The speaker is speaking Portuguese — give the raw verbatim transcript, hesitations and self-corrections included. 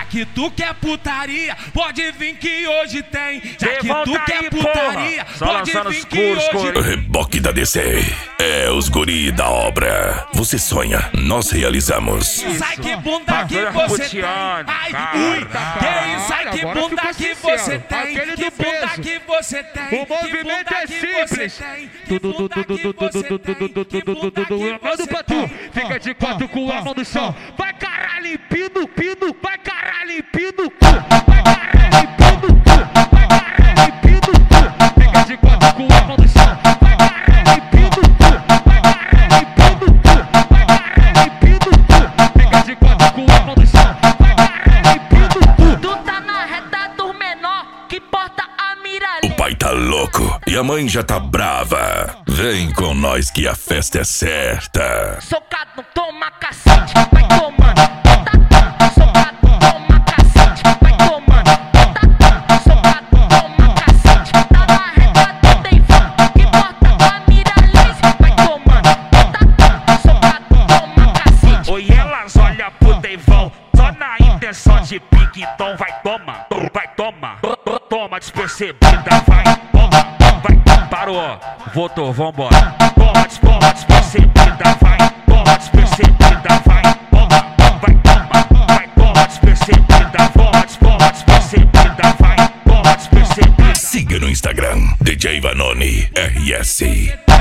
que tu quer putaria, pode vir que hoje tem. Já que tu quer putaria, pode vir que hoje tem. Reboque da D C é os guri da obra. Você sonha, nós realizamos. Sai que bunda que você tem. Ai, ui, que isso, ai que bunda que você tem. Que bunda que você tem. O movimento é simples. Tudo, tudo, tudo, tudo, tudo, tudo, tudo, tudo. Eu mando pra tu. Fica de quatro com a mão no chão. Vai caralho, limpino, pino. Vai caralho, limpino. Vai caralho, limpino. Vai caralho, limpino. Fica de quatro com a mão no chão. Vai caralho, limpino. Vai caralho, limpino. Vai caralho, limpino. Fica de quatro com a mão no chão. Vai caralho, limpino. Tu tá na reta do menor que porta a mira. O pai tá louco e a mãe já tá brava. Vem com nós que a festa é certa. Socado, toma cacete, vai tomando. Socado, toma cacete, vai tomando. Socado, toma cacete. Tá na reta do Deivão que porta a mira laser, vai tomando. Socado, toma cacete. Oi, elas olham pro Deivão só na intenção de pique, então vai toma, vai toma, toma despercebida, vai toma, vai, parou, voltou, vambora. Toma, toma despercebida, vai, toma despercebida, vai, toma, vai, toma, vai, toma despercebida, toma, toma despercebida, vai, toma despercebida. Siga no Instagram, D J Vanoni R S.